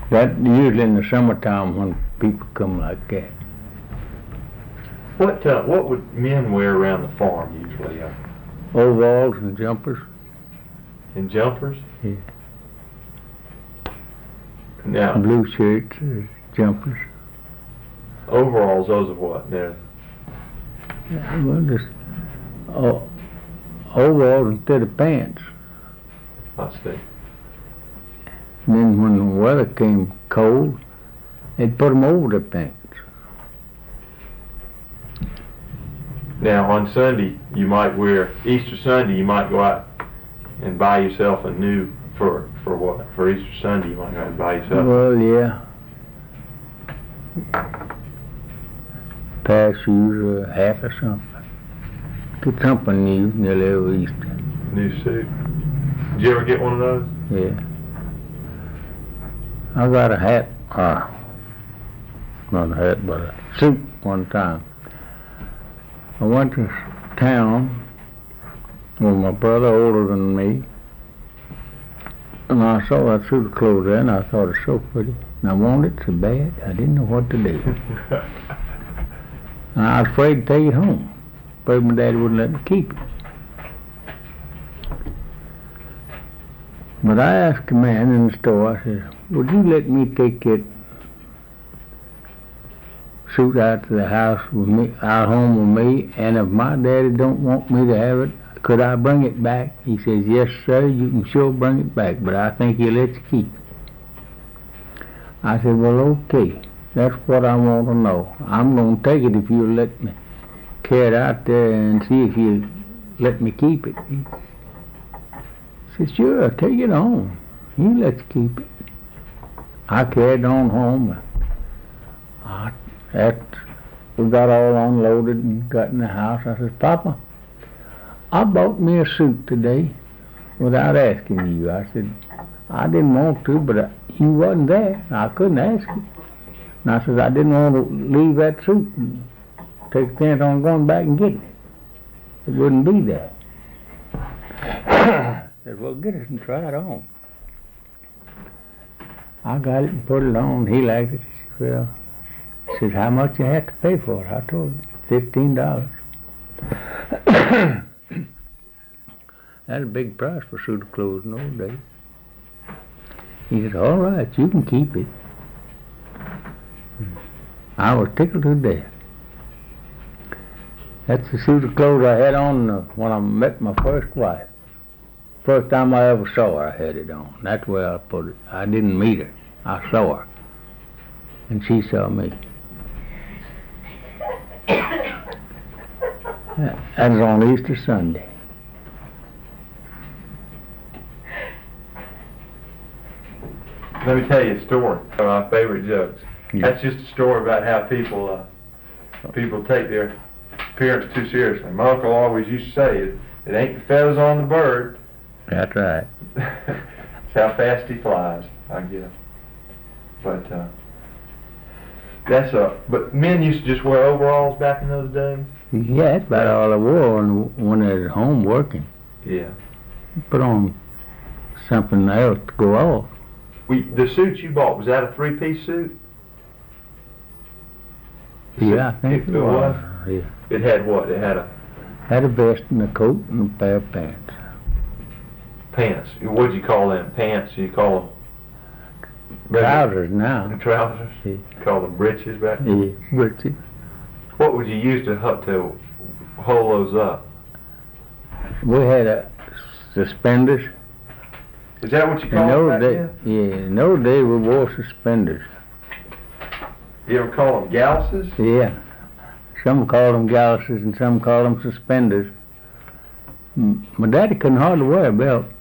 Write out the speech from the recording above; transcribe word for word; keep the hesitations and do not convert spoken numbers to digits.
That usually in the summertime when people come like that. What uh, what would men wear around the farm usually? Uh, Overalls and jumpers. and jumpers? Yeah. Now, Blue shirts, uh, jumpers. overalls, those are what? They're Yeah, well, just uh, overalls instead of pants. I see. And then when the weather came cold, they'd put them over their pants. Now on Sunday, you might wear, Easter Sunday, you might go out and buy yourself a new, for, for what? For Easter Sunday, you might go out and buy yourself. Well, yeah. Pair of shoes or a hat or something. Get something new nearly every Easter. New suit. Did you ever get one of those? Yeah. I got a hat, uh, not a hat, but a suit one time. I went to town with my brother older than me, and I saw that suit of clothes there, and I thought it so pretty. And I wanted it so bad, I didn't know what to do. And I was afraid to take it home. Afraid my daddy wouldn't let me keep it. But I asked a man in the store, I said, would you let me take it suit out to the house with me, out home with me, and if my daddy don't want me to have it, could I bring it back? He says, yes sir, you can sure bring it back, but I think he'll let you keep it. I said, well okay, that's what I want to know. I'm going to take it if you'll let me carry it out there and see if you'll let me keep it. He said, sure, take it on. He'll let you keep it. I carried it on home. I After we got all unloaded and got in the house, I said, Papa, I bought me a suit today without asking you. I said, I didn't want to, but I, you wasn't there. I couldn't ask you. And I said, I didn't want to leave that suit and take a chance on going back and getting it. It wouldn't be there. I said, well, get it and try it on. I got it and put it on. He liked it. He said, well, he said, how much you have to pay for it? I told him, fifteen dollars. That's a big price for a suit of clothes in those days. He said, all right, you can keep it. I was tickled to death. That's the suit of clothes I had on uh, when I met my first wife. First time I ever saw her, I had it on. That's where I put it. I didn't meet her. I saw her. And she saw me. That was on Easter Sunday. Let me tell you a story. One of my favorite jokes. Yeah. That's just a story about how people uh, people take their appearance too seriously. My uncle always used to say, it, it ain't the feathers on the bird. That's right. It's how fast he flies, I guess. But uh, that's a. But men used to just wear overalls back in those days. Yeah, that's about all I wore when, when I was at home working. Yeah. Put on something else to go off. We, the suit you bought, was that a three-piece suit? The Yeah, I suit- think it, it was. was. Yeah. It had what? It had a Had a vest and a coat and a pair of pants. pants. What'd you call them? Pants? You call them Trousers now. trousers? Yeah. You call them breeches back then? Yeah, breeches. What would you use to hu- to hold those up? We had a suspenders. Is that what you In call them those back days, then? yeah, in those days we wore suspenders. You ever call them galluses? Yeah. Some call them galluses and some call them suspenders. M- My daddy couldn't hardly wear a belt.